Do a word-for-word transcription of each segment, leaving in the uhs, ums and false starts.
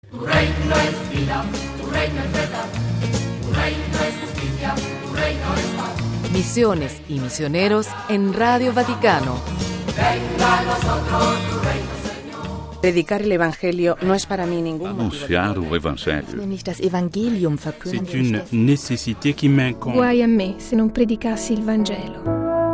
Tu reino es vida, tu reino es verdad, tu reino es justicia, tu reino es paz. Misiones y misioneros en Radio Vaticano. Venga a nosotros tu reino, Señor. Predicar el Evangelio no es para mí ningún Anunciar o Evangelho Wenn ich das Evangelium verkündige, C'est une nécessité qui m'incombe. Guai a me se non predicassi il Vangelo.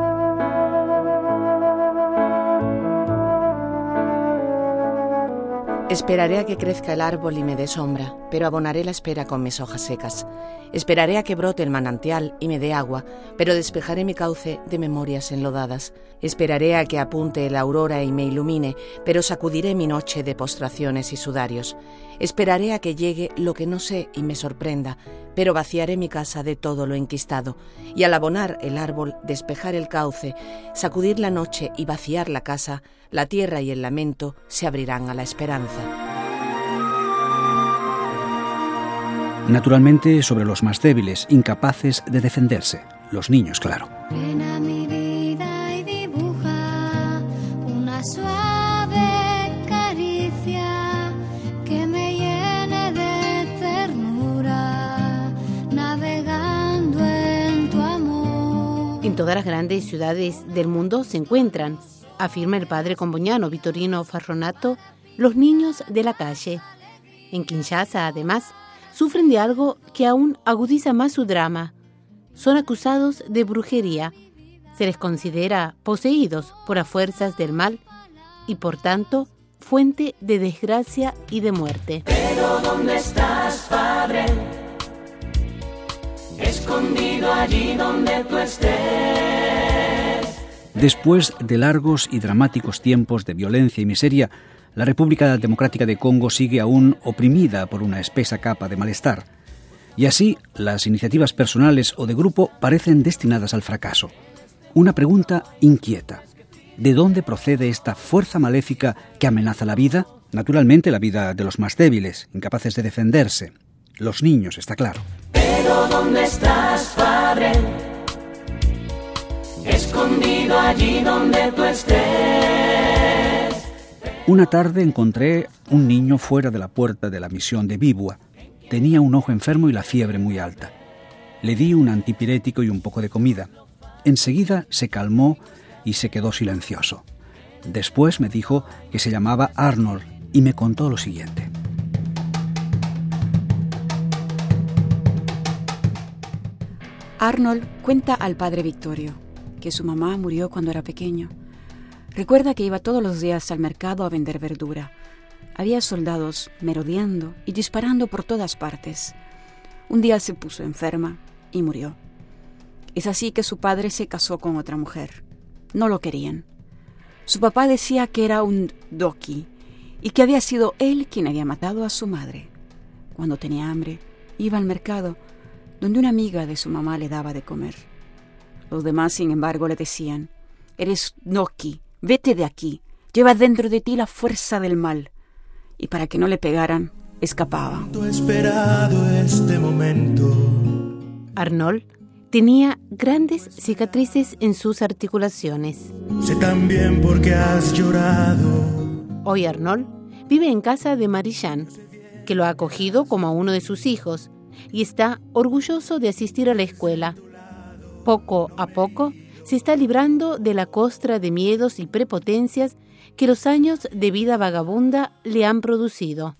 Esperaré a que crezca el árbol y me dé sombra, pero abonaré la espera con mis hojas secas. Esperaré a que brote el manantial y me dé agua, pero despejaré mi cauce de memorias enlodadas. Esperaré a que apunte la aurora y me ilumine, pero sacudiré mi noche de postraciones y sudarios. Esperaré a que llegue lo que no sé y me sorprenda, pero vaciaré mi casa de todo lo enquistado. Y al abonar el árbol, despejar el cauce, sacudir la noche y vaciar la casa, la tierra y el lamento se abrirán a la esperanza. Naturalmente sobre los más débiles, incapaces de defenderse, los niños, claro. Ven a mi vida y dibuja una suave caricia que me llene de ternura, navegando en tu amor. En todas las grandes ciudades del mundo se encuentran, afirma el padre comboniano Vittorino Farronato, los niños de la calle. En Kinshasa, además, sufren de algo que aún agudiza más su drama. Son acusados de brujería. Se les considera poseídos por las fuerzas del mal y, por tanto, fuente de desgracia y de muerte. Pero ¿dónde estás, Padre? Escondido allí donde tú estés. Después de largos y dramáticos tiempos de violencia y miseria, la República Democrática de Congo sigue aún oprimida por una espesa capa de malestar. Y así, las iniciativas personales o de grupo parecen destinadas al fracaso. Una pregunta inquieta. ¿De dónde procede esta fuerza maléfica que amenaza la vida? Naturalmente, la vida de los más débiles, incapaces de defenderse. Los niños, está claro. Pero ¿dónde estás, Padre? Escondido allí donde tú estés. Una tarde encontré un niño fuera de la puerta de la misión de Bibua. Tenía un ojo enfermo y la fiebre muy alta. Le di un antipirético y un poco de comida. Enseguida se calmó y se quedó silencioso. Después me dijo que se llamaba Arnold y me contó lo siguiente. Arnold cuenta al padre Vittorio que su mamá murió cuando era pequeño. Recuerda que iba todos los días al mercado a vender verdura. Había soldados merodeando y disparando por todas partes. Un día se puso enferma y murió. Es así que su padre se casó con otra mujer. No lo querían. Su papá decía que era un doki y que había sido él quien había matado a su madre. Cuando tenía hambre, iba al mercado, donde una amiga de su mamá le daba de comer. Los demás, sin embargo, le decían: «Eres doki, vete de aquí, lleva dentro de ti la fuerza del mal». Y para que no le pegaran, escapaba. He esperado este momento. Arnold tenía grandes cicatrices en sus articulaciones. Sé también por qué has llorado. Hoy Arnold vive en casa de Marie-Jeanne, que lo ha acogido como a uno de sus hijos, y está orgulloso de asistir a la escuela. Poco a poco se está librando de la costra de miedos y prepotencias que los años de vida vagabunda le han producido.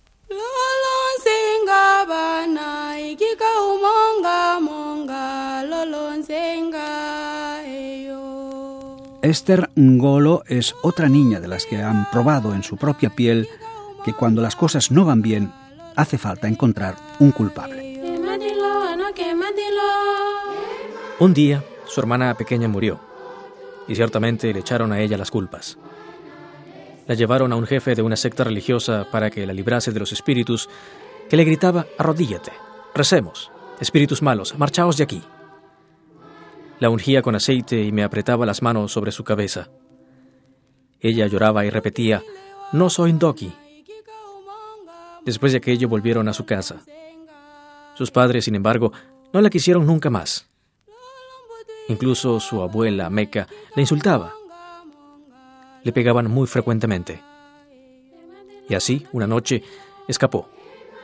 Esther Ngolo es otra niña de las que han probado en su propia piel que cuando las cosas no van bien, hace falta encontrar un culpable. Un día, su hermana pequeña murió, y ciertamente le echaron a ella las culpas. La llevaron a un jefe de una secta religiosa para que la librase de los espíritus, que le gritaba: «Arrodíllate, recemos, espíritus malos, marchaos de aquí». La ungía con aceite y me apretaba las manos sobre su cabeza. Ella lloraba y repetía: «No soy Ndoki». Después de aquello volvieron a su casa. Sus padres, sin embargo, no la quisieron nunca más. Incluso su abuela, Meca, la insultaba. Le pegaban muy frecuentemente. Y así, una noche, escapó.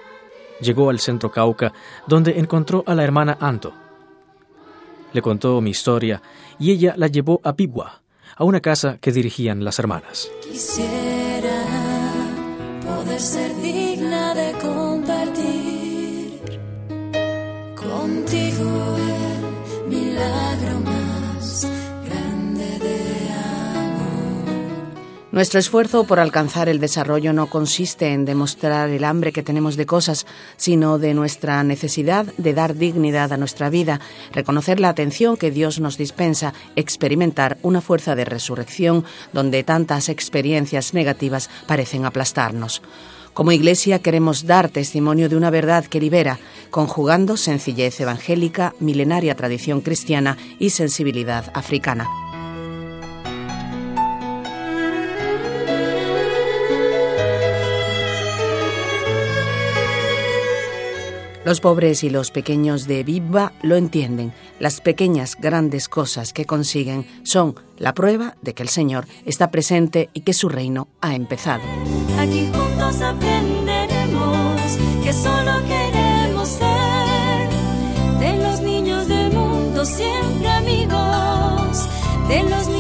llegó al centro Cauca, donde encontró a la hermana Anto. Le contó mi historia y ella la llevó a Bibwa, a una casa que dirigían las hermanas. Quisiera poder ser digna de compartir contigo el milagro más grande de amor. Nuestro esfuerzo por alcanzar el desarrollo no consiste en demostrar el hambre que tenemos de cosas, sino de nuestra necesidad de dar dignidad a nuestra vida, reconocer la atención que Dios nos dispensa, experimentar una fuerza de resurrección donde tantas experiencias negativas parecen aplastarnos. Como Iglesia queremos dar testimonio de una verdad que libera, conjugando sencillez evangélica, milenaria tradición cristiana y sensibilidad africana. Los pobres y los pequeños de Bibwa lo entienden. Las pequeñas, grandes cosas que consiguen son la prueba de que el Señor está presente y que su reino ha empezado. Aquí juntos aprenderemos que solo queremos ser de los niños del mundo siempre amigos, de los